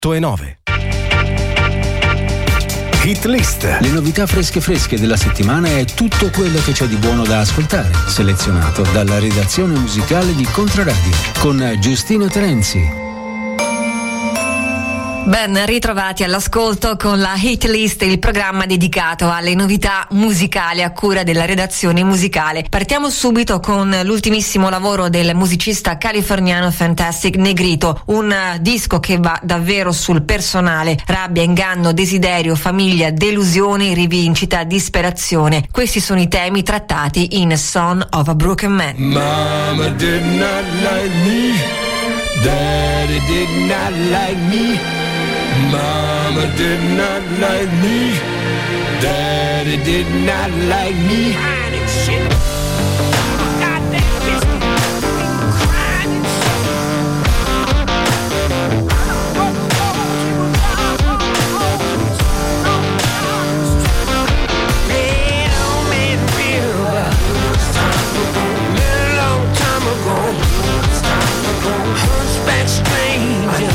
102.9. Hit List. Le novità fresche della settimana e tutto quello che c'è di buono da ascoltare, selezionato dalla redazione musicale di Controradio con Giustino Terenzi. Ben ritrovati all'ascolto con la Hit List, il programma dedicato alle novità musicali a cura della redazione musicale. Partiamo subito con l'ultimissimo lavoro del musicista californiano Fantastic Negrito, un disco che va davvero sul personale: rabbia, inganno, desiderio, famiglia, delusione, rivincita, disperazione. Questi sono i temi trattati in Son of a Broken Man. Mama did not like me, Daddy did not like me. Mama did not like me, Daddy did not like me. Crying and shit. Goddamn, it's crying and shit. Man, oh man, river. Little long time ago. Hunchback stranger.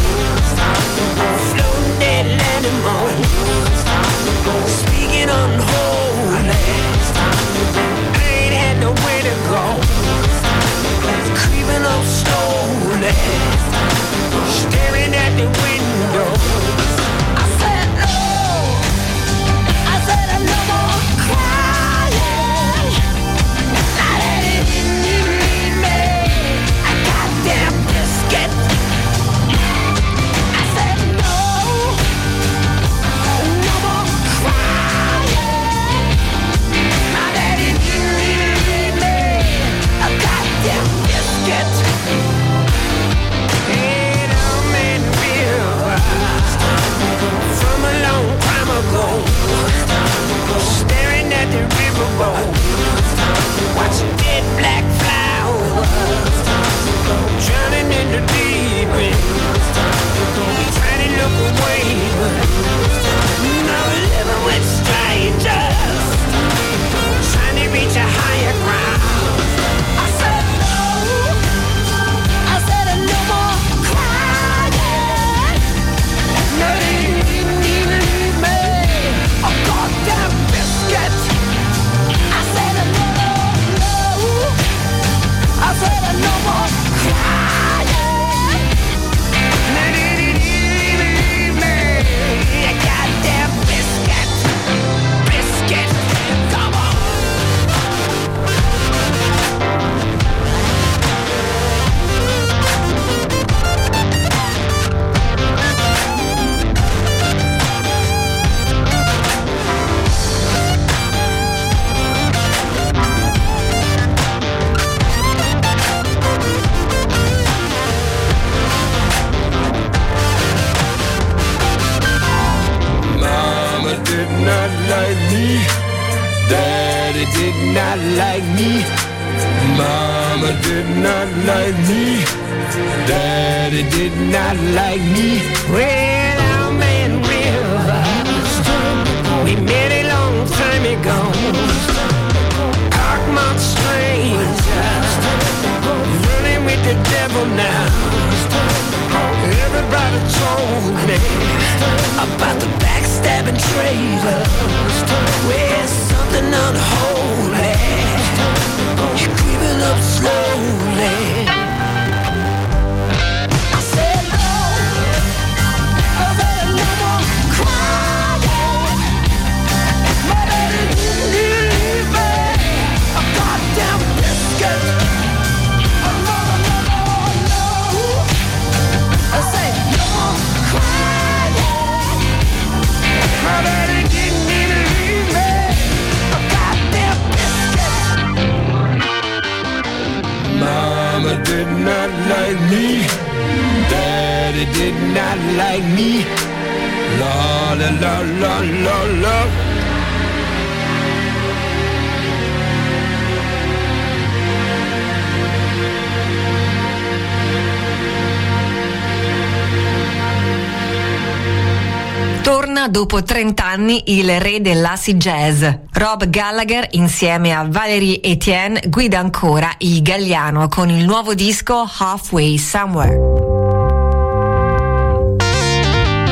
Speaking unholy, I ain't had nowhere to go. Creeping up slowly, staring at the window. I said no, I said no more crying. Now that it didn't need me, a goddamn biscuit. I said no. Staring at the riverboat, watching dead black flowers, drowning in the deep end, trying to look away, but now living with strangers, trying to reach a higher ground. I said no, I said no more crying. No, they didn't even need me. A goddamn biscuit. I said no, no. I said no more crying. They didn't even need me. A goddamn biscuit. Biscuit. Come on. Mama did not like me, Daddy did not like me. Mama did not like me, Daddy did not like me. Well, our man Rivers, we met a long time ago. Parkmont strangers, running with the devil now. Everybody told me about the backstabbing traitors. Well, something unholy, you're creeping up slowly. I said no, I said no more crying. My daddy didn't leave me a goddamn biscuit. I say no more crying. My daddy didn't even leave me a goddamn biscuit. Mama did not like me, Daddy did not like me. La la la la la la. Torna dopo 30 anni il re dell'acid jazz. Rob Gallagher insieme a Valérie Etienne guida ancora il Galliano con il nuovo disco Halfway Somewhere.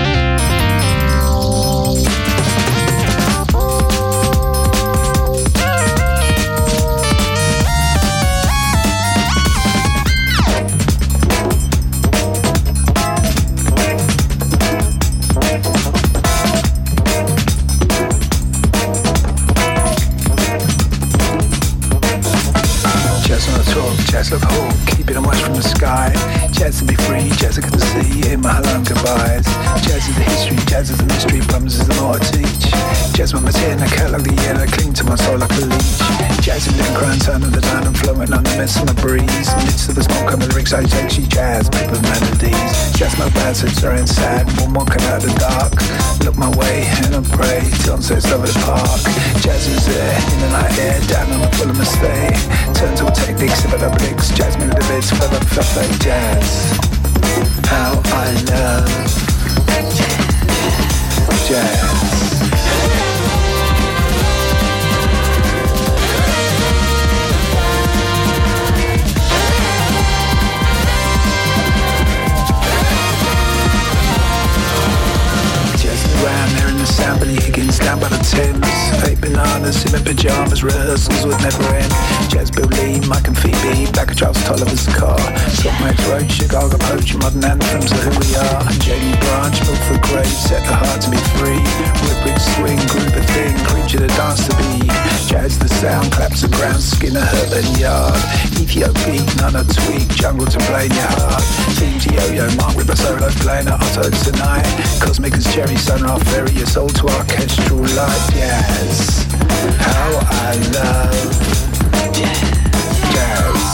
Jazz is the history, jazz is the mystery, drums is the more I teach. Jazz when my tear in the cat like the air that cling to my soul like a leech. Jazz in the crying sound of the town, I'm flowing on the mess of the breeze. Midst of the smoke on the lyrics, I actually jazz, people melodies. Jazz no bad, so it's very sad, one walking out of the dark. Look my way and I pray, sunsets over the park. Jazz is there, in the night air, down on the full of mistake. Turn to a technique, sip of the bricks, jazz me with the bits, for the fluff like jazz. How I love jazz. Around there in the sound, Billy Higgins down by the Thames. 8 bananas in my pyjamas, rehearsals would never end. Jazz Bill Lee, Mike and Phoebe, back of Charles Tolliver's car. Top Max Road, Chicago Poach, modern anthems of who we are. Jamie Branch, Milford Grave, set the heart to be free. Whitbridge swing, group of thing, creature to dance to be. Jazz the sound, claps the ground, Skinner, Herbert Yard. Ethiopia, none a tweak, jungle to play in your heart. Team Yo-Yo, Mark Ripper solo, playing at Otto tonight. Cosmic as Jerry Sunrise. Ferry your soul to orchestral light jazz. How I love jazz.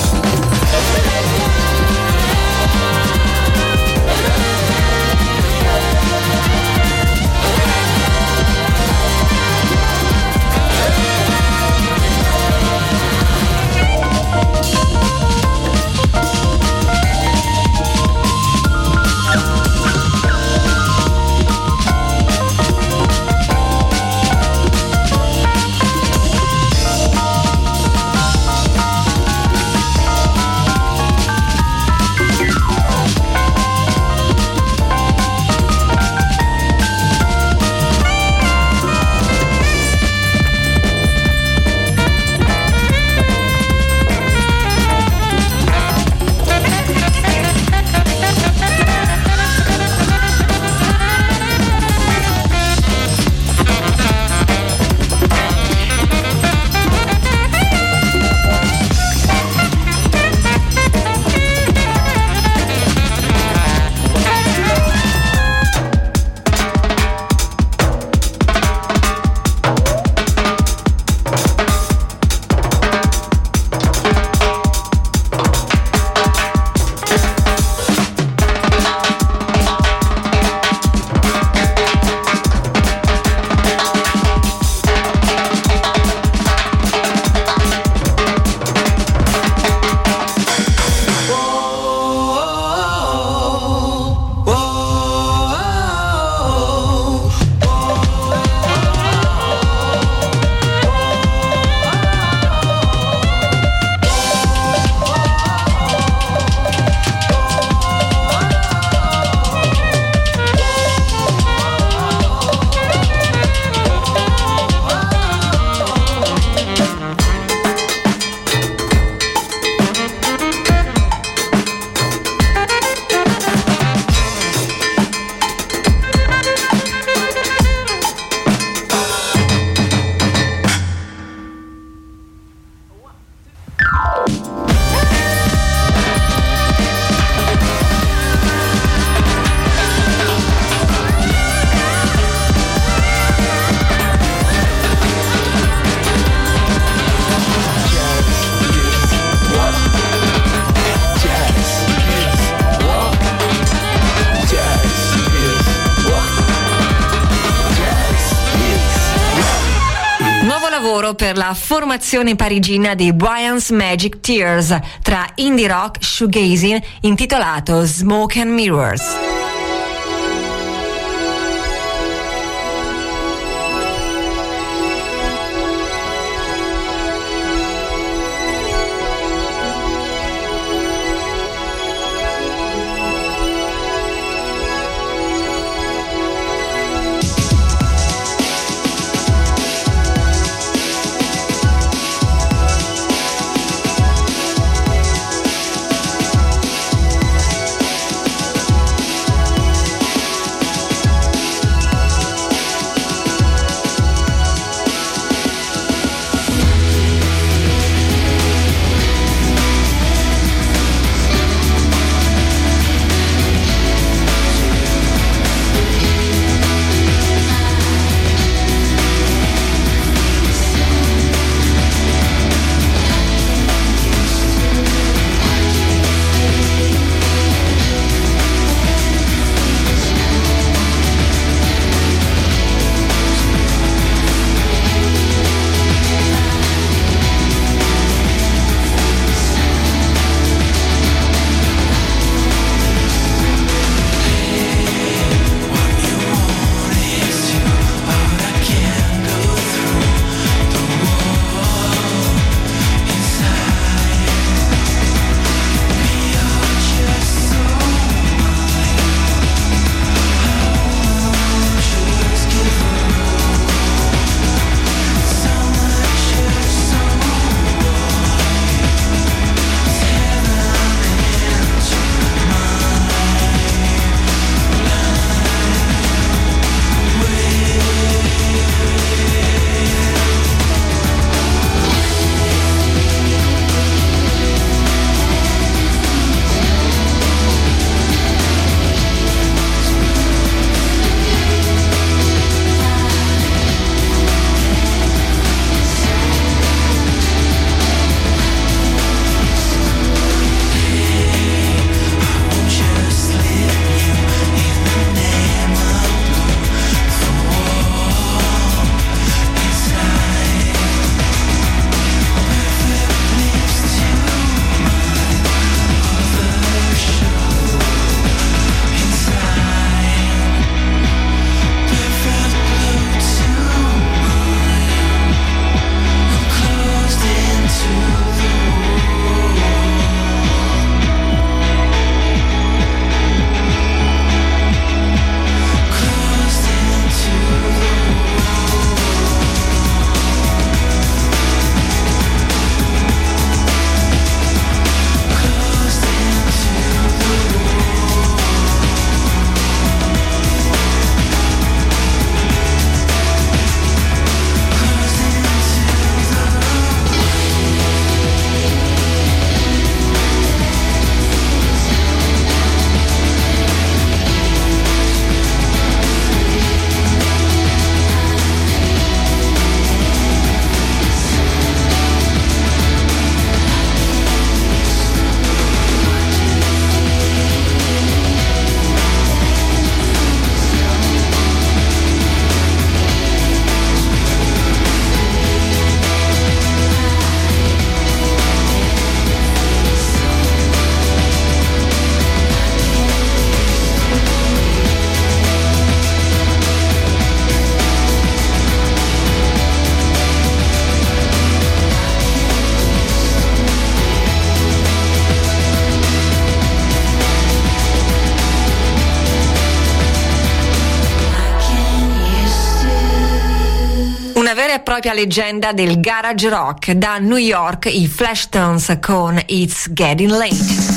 Per la formazione parigina dei Brian's Magic Tears tra indie rock shoegazing intitolato Smoke and Mirrors. Una vera e propria leggenda del garage rock. Da New York, i Flashtones con It's Getting Late.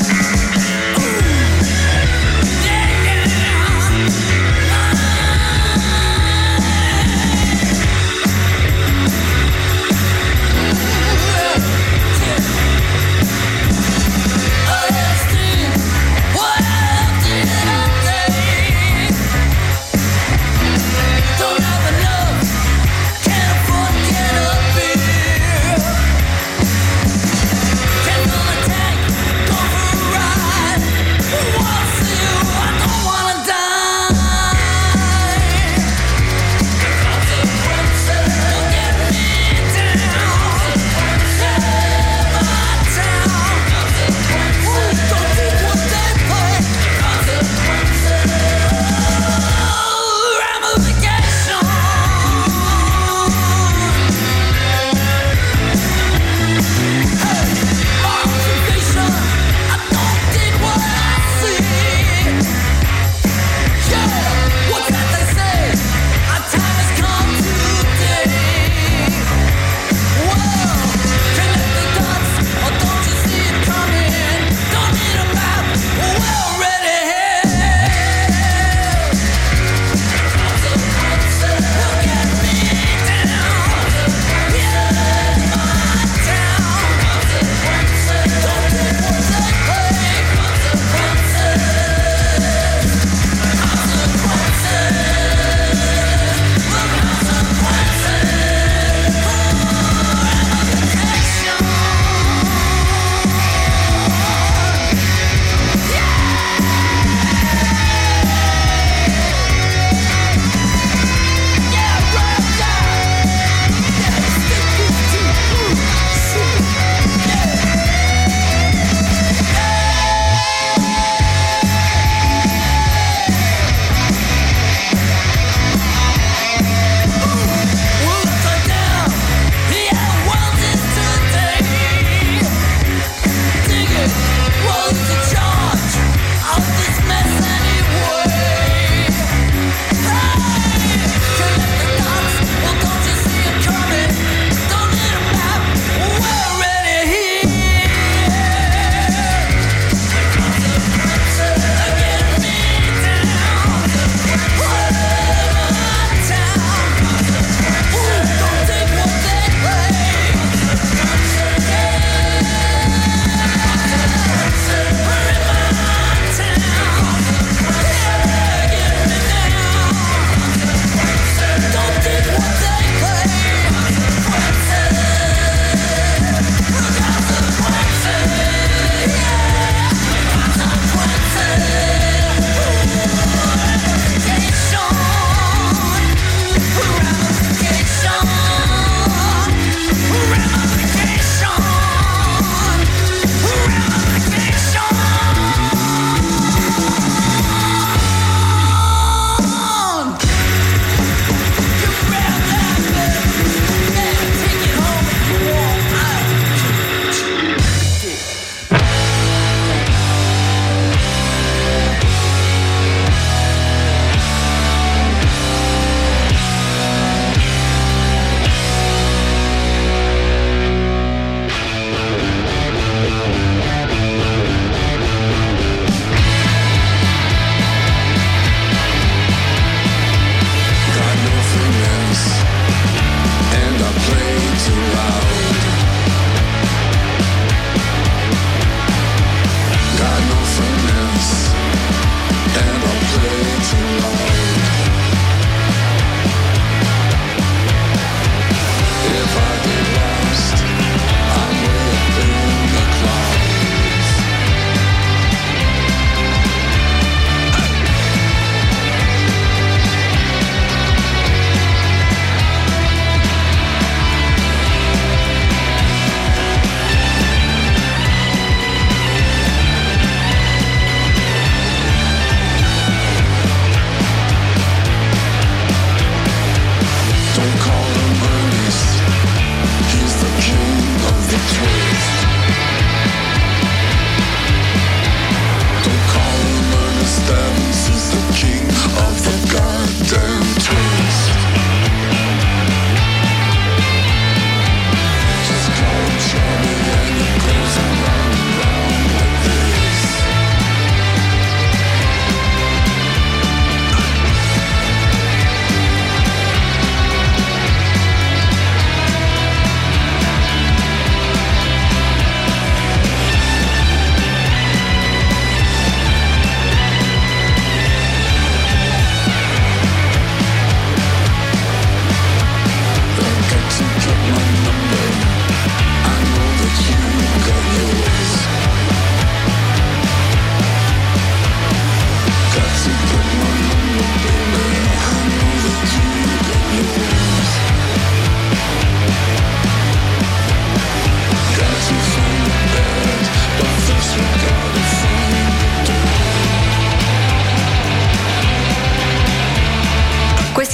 Go for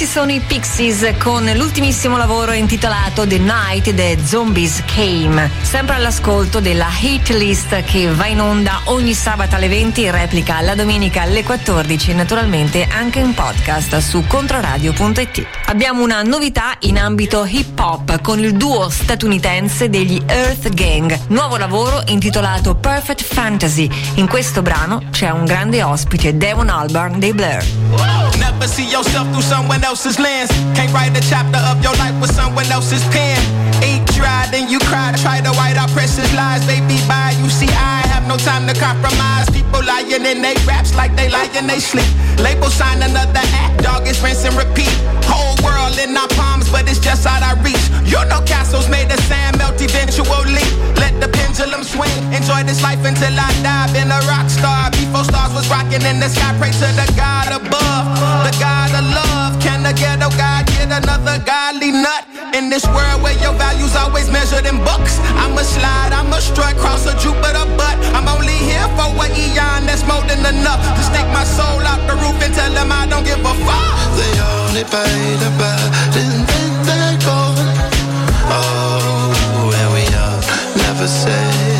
Questi sono i Pixies con l'ultimissimo lavoro intitolato The Night the Zombies Came, sempre all'ascolto della Hit List che va in onda ogni sabato alle 20 e replica la domenica alle 14 e naturalmente anche in podcast su controradio.it. Abbiamo una novità in ambito hip hop con il duo statunitense degli Earth Gang, nuovo lavoro intitolato Perfect Fantasy. In questo brano c'è un grande ospite, Damon Albarn dei Blur. Never see yourself through someone else's lens. Can't write a chapter of your life with someone else's pen. Ink dry, then you cry, try to white out precious lies. Baby, bye, you see I have no time to compromise. People lying in they raps like they lie in they sleep. Label sign another act, dog, it's rinse and repeat. Whole world in our palms, but it's just out our reach. You know castles made of sand melt eventually. Let the pendulum swing, enjoy this life until I die. Been a rock star, before stars was rocking in the sky. Pray to the God above, the God of love. Can the ghetto God get another godly nut? In this world where your value's always measured in books, I'ma slide, I'ma strut, cross a Jupiter, but I'm only here for an eon that's more than enough to stick my soul out the roof and tell them I don't give a fuck. They only paid about and then they're gone. Oh, and we all never say.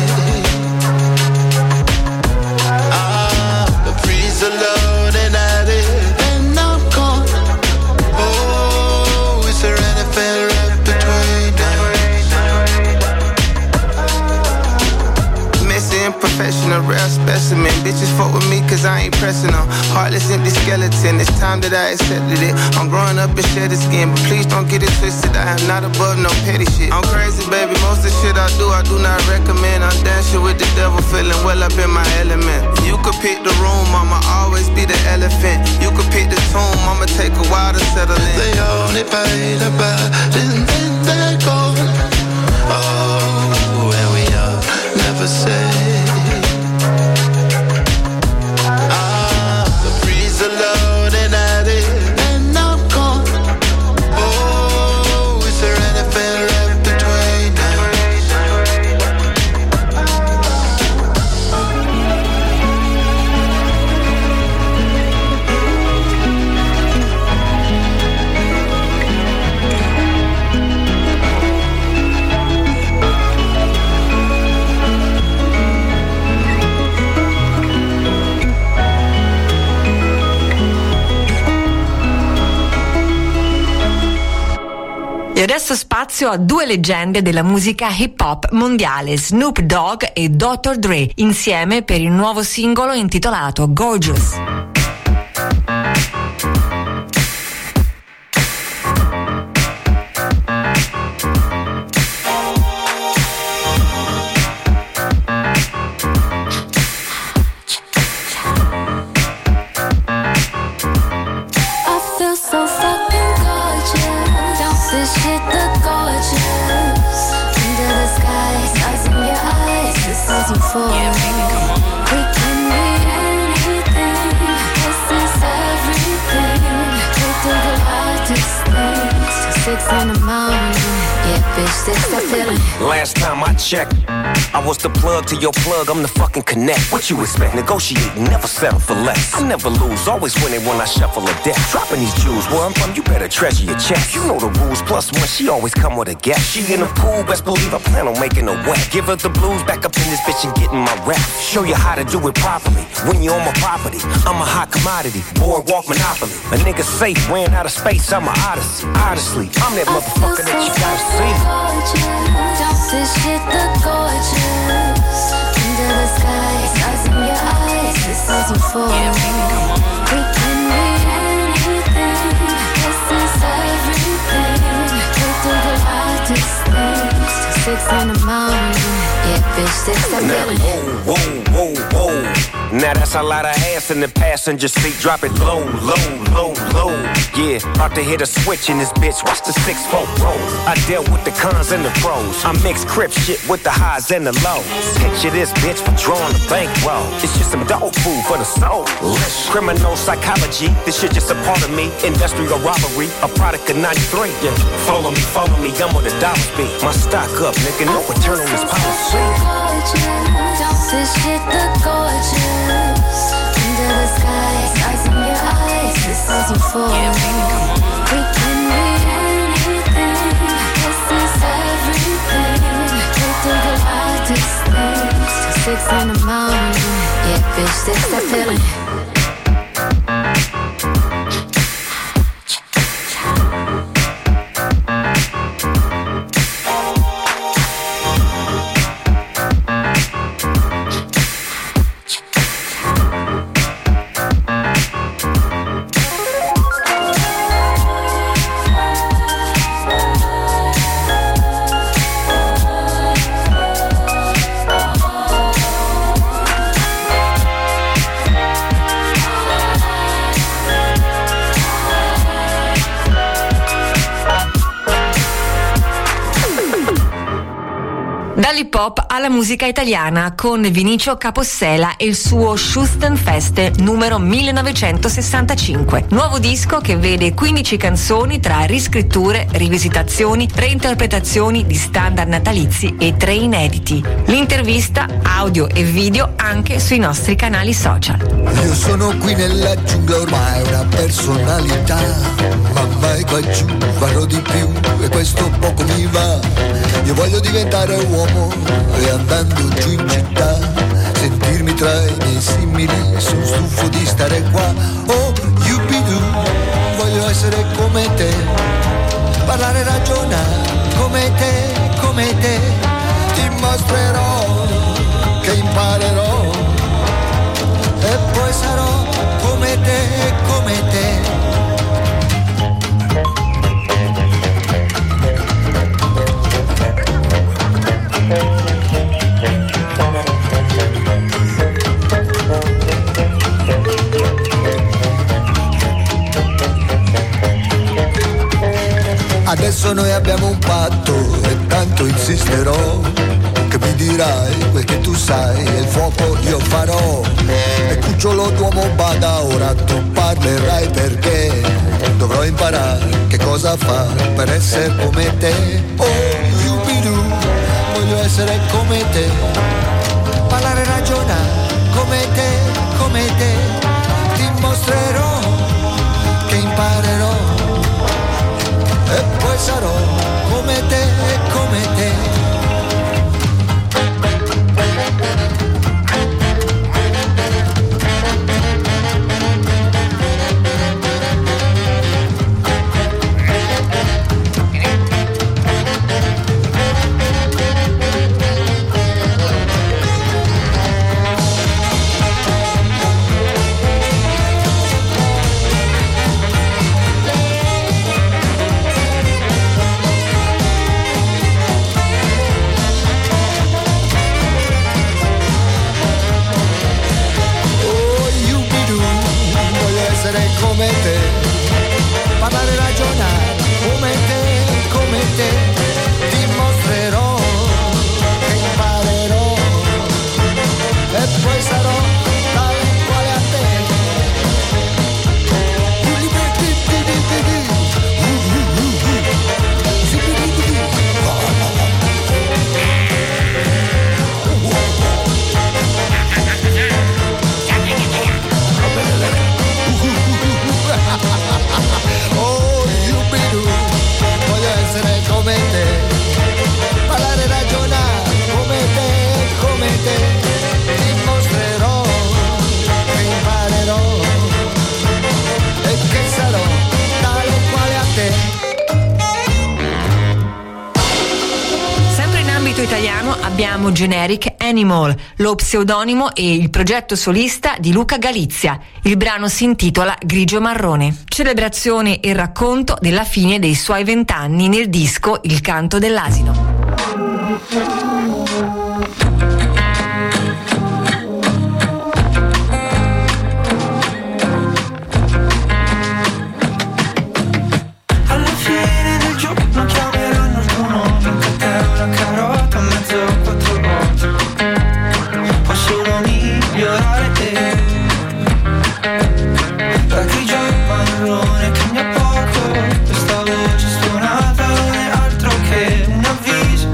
The breeze alone and at it, and I'm gone. Oh, is there anything left between us? Missing professional, rare specimen. Bitches fuck with me cause I ain't pressing them. Heartless empty skeleton, it's time that I accepted it. I'm growing up and shed the skin, but please don't get it twisted. I am not above no petty shit. I'm crazy, baby, most of the shit I do not recommend. I'm dancing with the devil, feeling well up in my element. You could pick the room, I'ma always be the elephant. You could pick the tomb, I'ma take a while to settle in. They only paid about and then they're gone. Oh, and we all never say. Alone and at it, and I'm gone. Oh, is there anything left between E adesso spazio a due leggende della musica hip hop mondiale, Snoop Dogg e Dr. Dre, insieme per il nuovo singolo intitolato Gorgeous. Last time I checked, I was the plug to your plug, I'm the fucking connect. What you expect? Negotiating, never settle for less. I never lose, always winning when I shuffle a deck. Dropping these jewels, where I'm from, you better treasure your check. You know the rules, plus one, she always come with a gap. She in the pool, best believe I plan on making her wet. Give her the blues, back up in this bitch and getting my rap. Show you how to do it properly, when you're on my property. I'm a hot commodity, boardwalk monopoly. A nigga safe, ran out of space, I'm a odyssey. Honestly, I'm that motherfucker that you gotta see. Don't this shit look gorgeous? Under the sky, stars in your eyes, this is euphoria. We can be anything, this is everything. We do the wildest things till 6 in the morning. Yeah, bitch, this I'm feeling. Whoa, whoa, whoa, whoa. Now that's a lot of ass in the passenger seat. Drop it low, low, low, low. Yeah, about to hit a switch in this bitch. Watch the 6-4 roll. I dealt with the cons and the pros. I mix crip shit with the highs and the lows. Picture this bitch for drawing a bankroll. It's just some dog food for the soul. Criminal psychology, this shit just a part of me. Industrial robbery, a product of 93. Yeah, follow me, I'm with a dollar be. My stock up, nigga, no return on this policy. Don't this shit look gorgeous? Under the sky, stars in your eyes, this is euphoria. We can be anything. This is everything. We think the wildest things till 6 in the morning. Yeah, bitch, this that feeling. Dall'hip hop alla musica italiana con Vinicio Capossela e il suo Schustenfeste numero 1965. Nuovo disco che vede 15 canzoni tra riscritture, rivisitazioni, reinterpretazioni di standard natalizi e 3 inediti. L'intervista, audio e video anche sui nostri canali social. Io sono qui nella giungla ormai una personalità, ma mai qua giù farò di più e questo poco mi va. Io voglio diventare uomo e andando giù in città sentirmi tra i miei simili, sono stufo di stare qua. Oh, yubidu, voglio essere come te, parlare e ragionare come te, ti mostrerò che imparerò e poi sarò come te. Adesso noi abbiamo un patto e tanto insisterò che mi dirai quel che tu sai e il fuoco io farò. E cucciolo d'uomo bada, ora tu parlerai perché dovrò imparare che cosa fare per essere come te. Oh, yubidu, voglio essere come te, parlare e ragionare come te, ti mostrerò che imparerò e poi sarò come te. Come te, parlare e ragionare come te, ti mostrerò che imparerò e poi sarò tale quale a te. Oh, yubidu, voglio essere come te, parlare e ragionare come te, ti mostrerò che imparerò e che sarò tale quale a te. Sempre in ambito italiano abbiamo Generic Animal, lo pseudonimo e il progetto solista di Luca Galizia. Il brano si intitola Grigio Marrone, celebrazione e racconto della fine dei suoi 20 anni nel disco Il canto dell'asino. Questa voce suonata non è altro che un avviso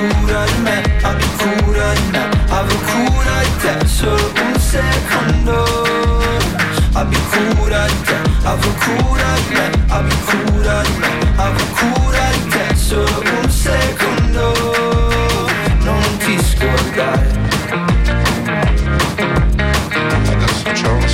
cura di me, abbi cura di me, avrò cura di te solo un secondo. Abbi cura di te, avrò cura di me, abbi cura di me, avrò cura di te solo un secondo. Non ti scordare. Adesso c'è un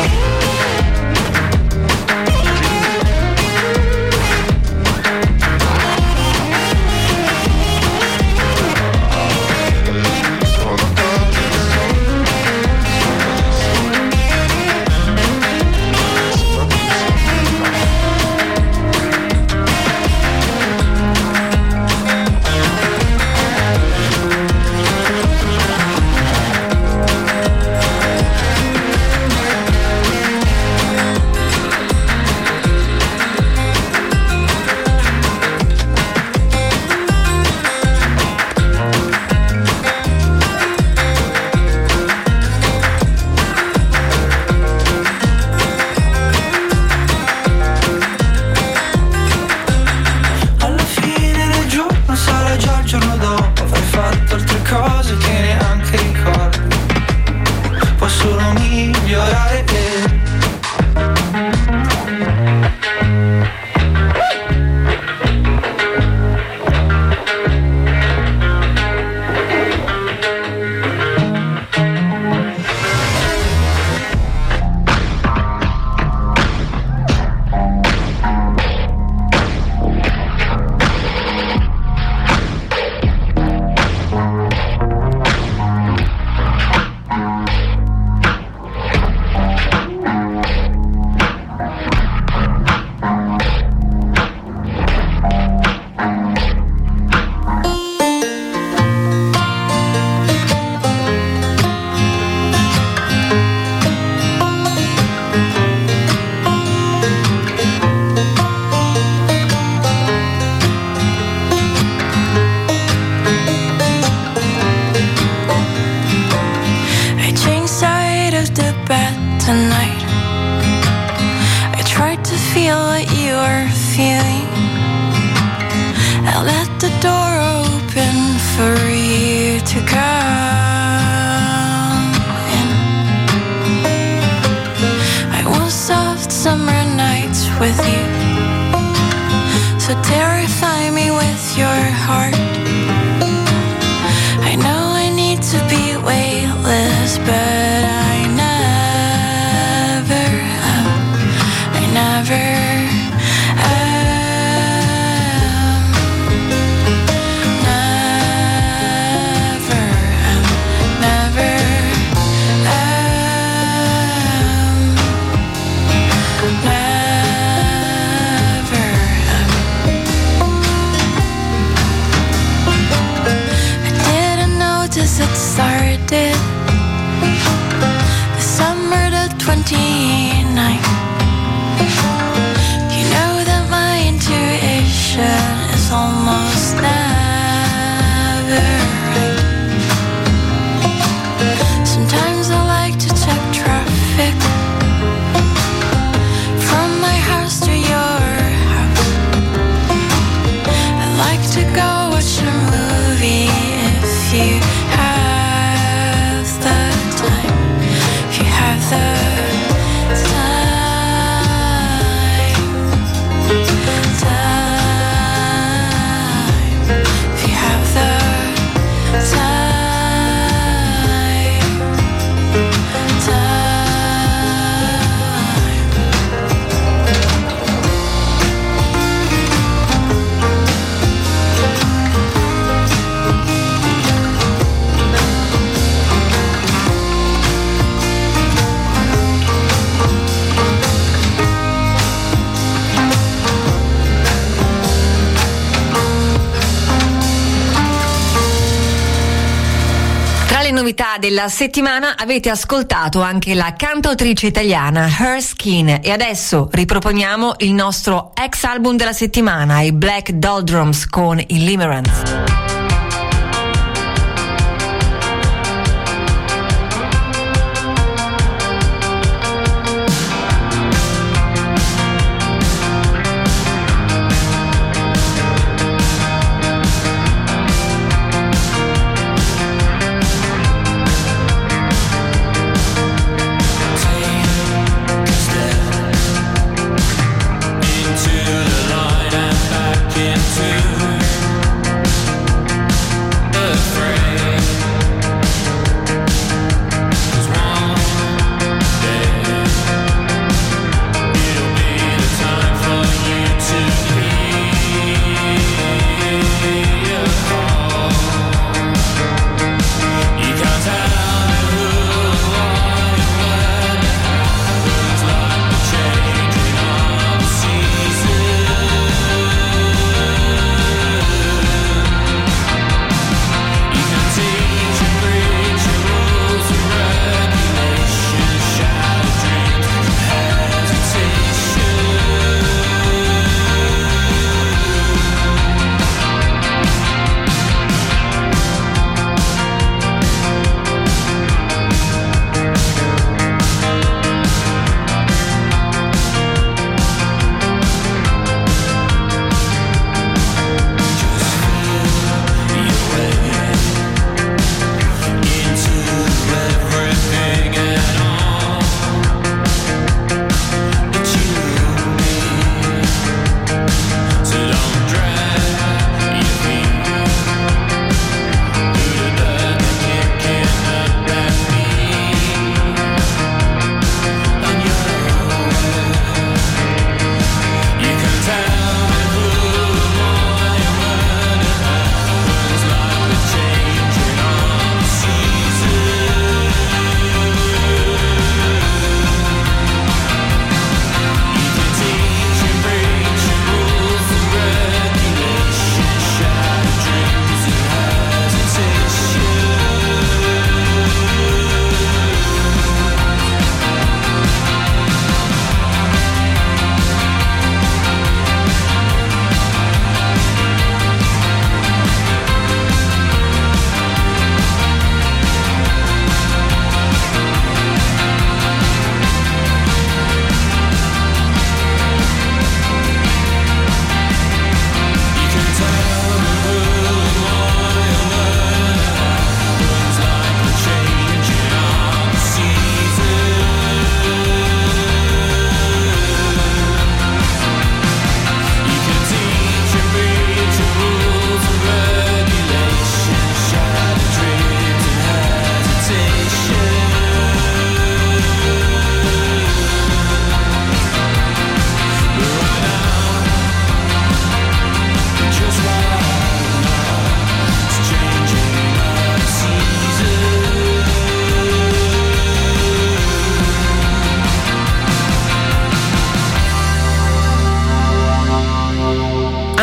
novità della settimana avete ascoltato anche la cantautrice italiana Her Skin e adesso riproponiamo il nostro ex album della settimana, i Black Doldrums con Illimerance.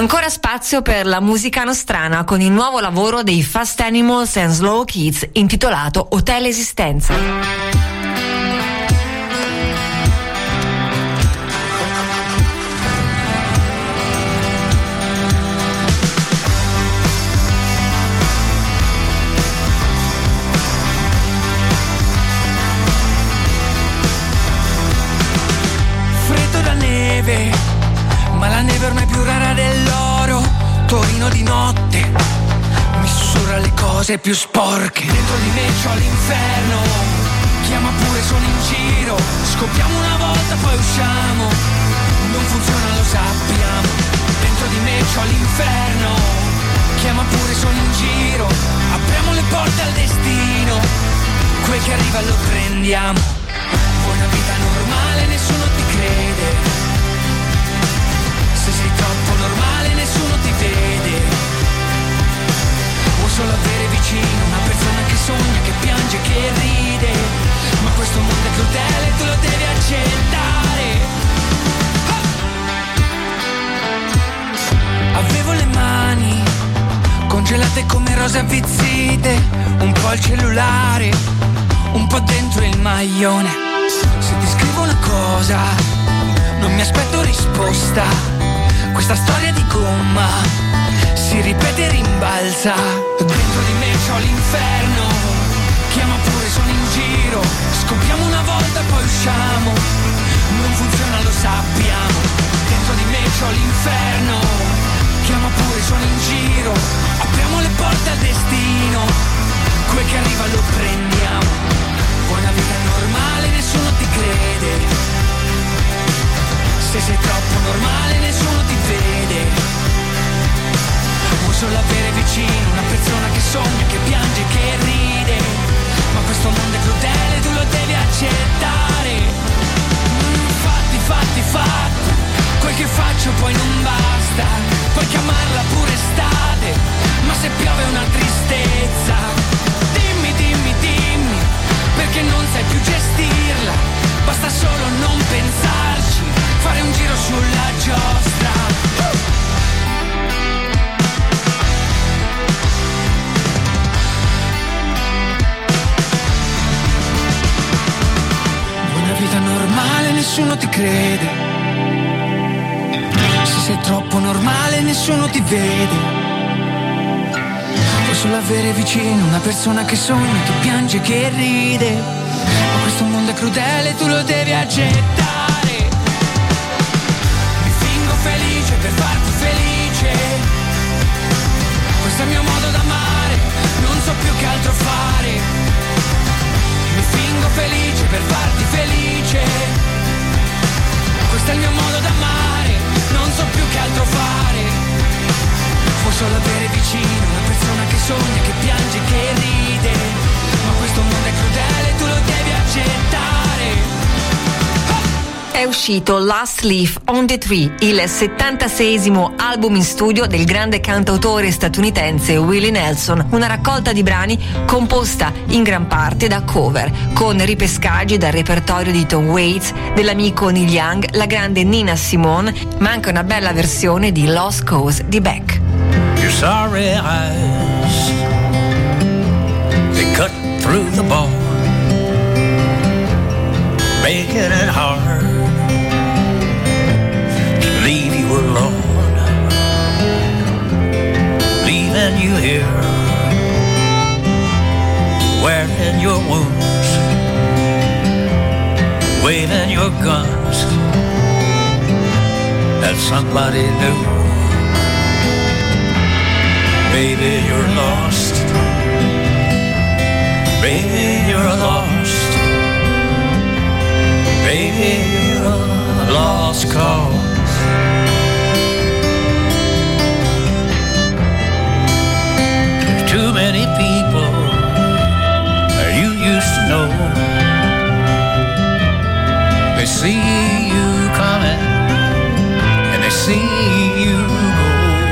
Ancora spazio per la musica nostrana con il nuovo lavoro dei Fast Animals and Slow Kids intitolato Hotel Esistenza. Ma la neve ormai è più rara dell'oro. Torino di notte mi sussurra le cose più sporche. Dentro di me c'ho l'inferno. Chiama pure, sono in giro. Scoppiamo una volta poi usciamo. Non funziona, lo sappiamo. Dentro di me c'ho l'inferno. Chiama pure, sono in giro. Apriamo le porte al destino. Quel che arriva lo prendiamo. Vuoi una vita normale, nessuno ti crede. Se sei troppo normale nessuno ti vede. Vuoi solo avere vicino una persona che sogna, che piange, che ride. Ma questo mondo è crudele, tu lo devi accettare. Avevo le mani congelate come rose avvizzite. Un po' il cellulare, un po' dentro il maglione. Se ti scrivo una cosa non mi aspetto risposta. Questa storia di gomma si ripete e rimbalza. Dentro di me c'ho l'inferno. Chiama pure, sono in giro. Scoppiamo una volta poi usciamo. Non funziona, lo sappiamo. Dentro di me c'ho l'inferno. Chiama pure, sono in giro. Apriamo le porte al destino. Quel che arriva lo prendiamo. Vuoi una vita normale, nessuno ti crede. Se sei troppo normale nessuno ti vede. Vuoi solo avere vicino una persona che sogna, che piange, che ride. Ma questo mondo è crudele, tu lo devi accettare. Fatti, quel che faccio poi non basta. Puoi chiamarla pure estate, ma se piove è una tristezza. Dimmi, perché non sai più gestirla. Basta solo non pensarci, fare un giro sulla giostra. Una vita normale nessuno ti crede. Se sei troppo normale nessuno ti vede. Puoi solo avere vicino una persona che sogna, che piange, che ride. Ma questo mondo è crudele, tu lo devi accettare. Felice per farti felice. Questo è il mio modo d'amare, non so più che altro fare. Mi fingo felice per farti felice. Questo è il mio modo d'amare, non so più che altro fare. Puoi solo avere vicino una persona che sogna, che piange, che ride. Ma questo mondo è crudele, tu lo devi accettare. È uscito Last Leaf on the Tree, il 76esimo album in studio del grande cantautore statunitense Willie Nelson, una raccolta di brani composta in gran parte da cover, con ripescaggi dal repertorio di Tom Waits, dell'amico Neil Young, la grande Nina Simone, ma anche una bella versione di Lost Cause di Beck. Your sorry eyes, they cut through the ball, making it hard leave you alone, leaving you here, wearing your wounds, waving your guns at somebody new. Baby, you're lost. Baby, you're lost. Baby, you're a lost cause. Too many people you used to know, they see you coming and they see you go.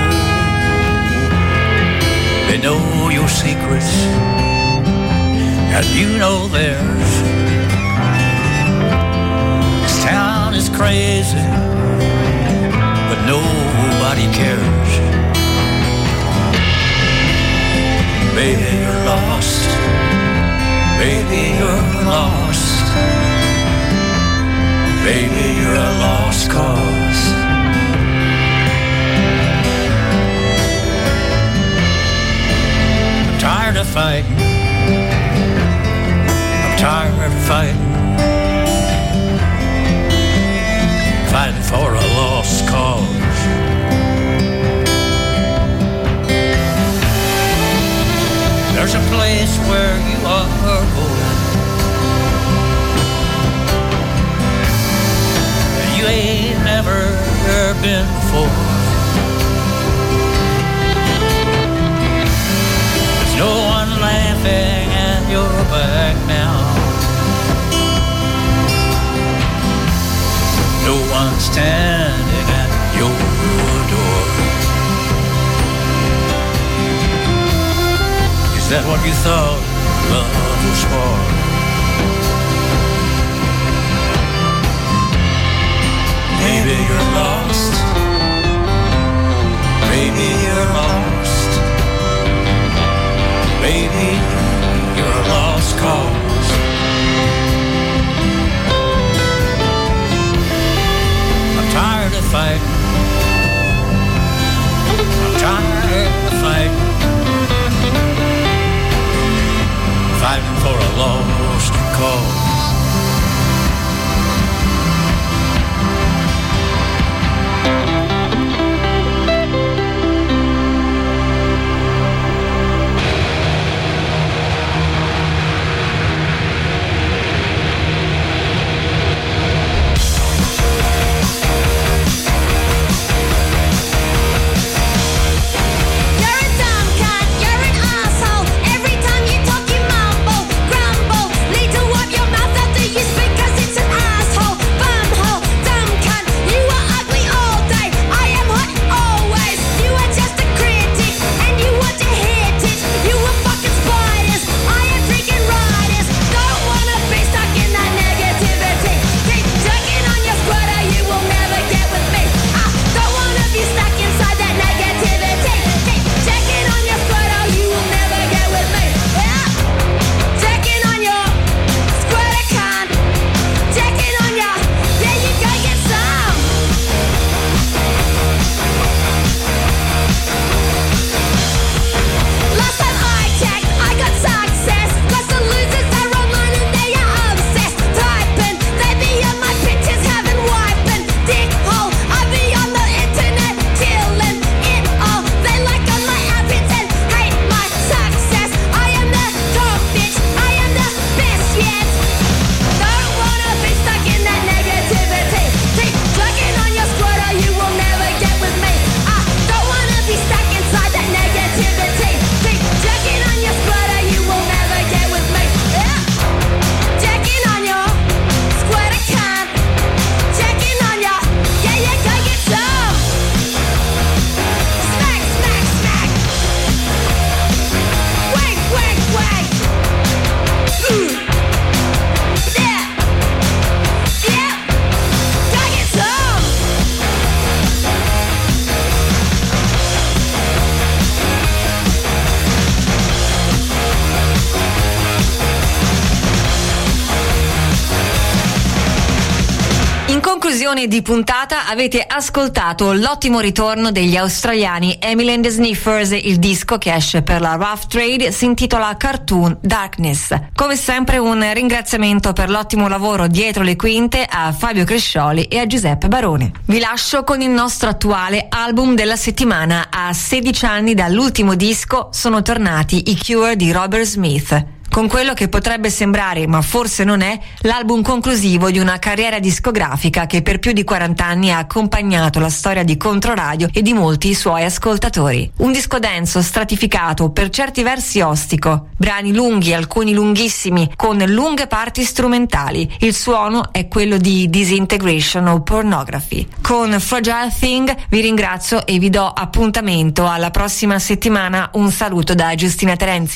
They know your secrets and you know theirs. This town is crazy, but nobody cares. Baby, you're lost. Baby, you're lost. Baby, you're a lost cause. I'm tired of fighting. I'm tired of fighting. Fighting for a lost cause. There's a place where you are going that you ain't never been before. There's no one laughing at your back now. No one standing at your door. Is that what you thought love was for? Maybe you're lost. Maybe you're lost. Maybe you're a lost cause. I'm tired of fighting. I'm tired of fighting. Fighting for a lost cause. conclusione di puntata avete ascoltato l'ottimo ritorno degli australiani Emily and the Sniffers. Il disco che esce per la Rough Trade si intitola Cartoon Darkness. Come sempre un ringraziamento per l'ottimo lavoro dietro le quinte a Fabio Crescioli e a Giuseppe Barone. Vi lascio con il nostro attuale album della settimana. A 16 anni dall'ultimo disco sono tornati i Cure di Robert Smith, con quello che potrebbe sembrare, ma forse non è, l'album conclusivo di una carriera discografica che per più di 40 anni ha accompagnato la storia di Controradio e di molti suoi ascoltatori. Un disco denso, stratificato, per certi versi ostico, brani lunghi, alcuni lunghissimi, con lunghe parti strumentali. Il suono è quello di Disintegration o Pornography. Con Fragile Thing vi ringrazio e vi do appuntamento alla prossima settimana. Un saluto da Giustina Terenzi.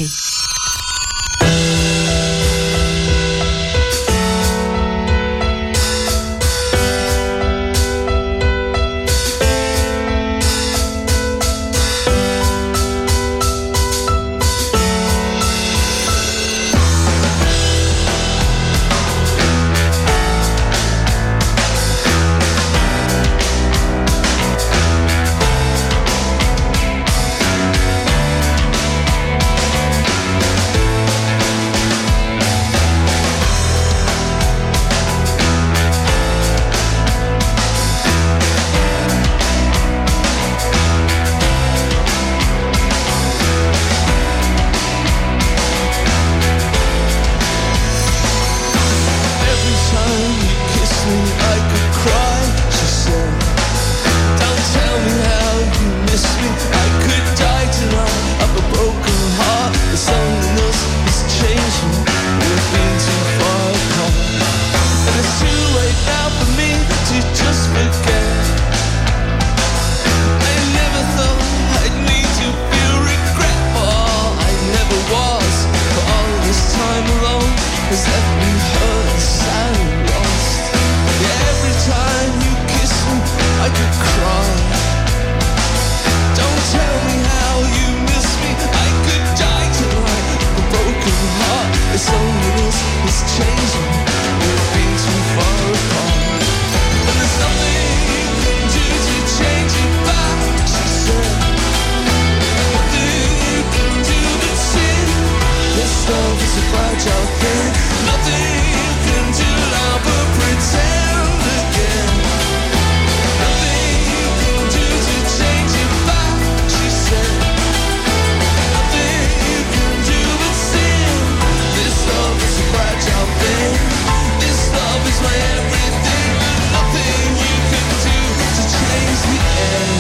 only this is changing. We've been too far apart, and there's nothing you can do to change it back, she said. Nothing you can do but sin. This love is a fragile thing. Nothing you can do now but pretend again. Nothing you can do to change it back, she said. Nothing you can do but sin. This love is a fragile thing. This love is my everything. Nothing you can do to change the end.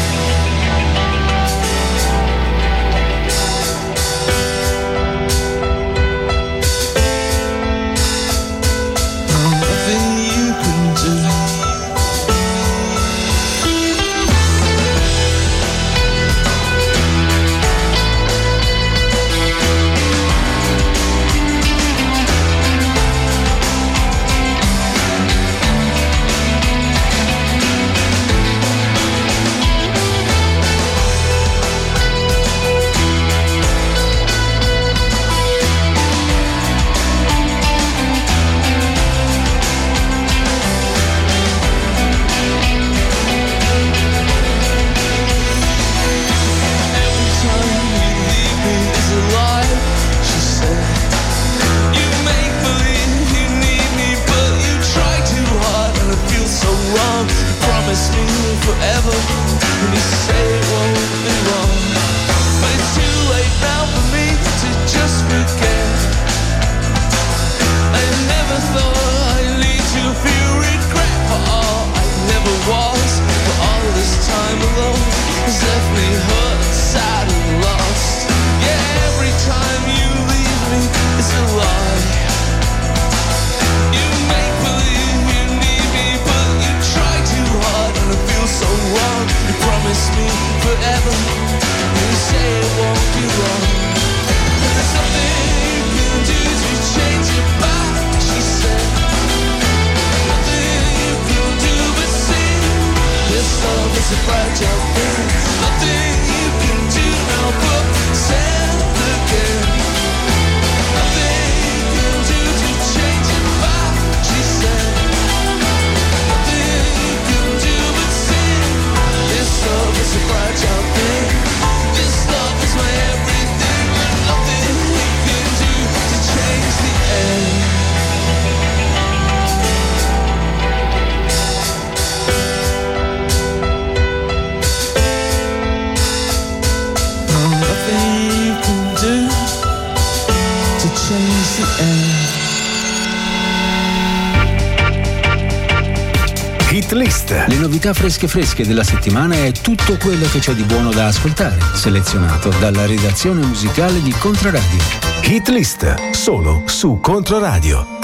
Forever, and you say it won't be wrong, but it's too late now for me to just forget. I never thought I'd lead to feel regret for all I never was, but all this time alone has left me hurt, sad and lost. Yeah, every time you leave me, it's a lie. You make believe you need me, but you try too hard, and I feel so wrong. You promise me forever, and you say it won't be wrong. There's nothing you can do to change it back, she said. Nothing you can do but sin. This love is a fragile thing. Nothing you can do now but send again. Nothing you can do to change it back, she said. Nothing you can do but sin. This love is a fragile thing. This love is my everything, and nothing you can do to change the end. Nothing you can do to change the end. Hit List. Le novità fresche della settimana e tutto quello che c'è di buono da ascoltare, selezionato dalla redazione musicale di Controradio. Hit List, solo su Controradio.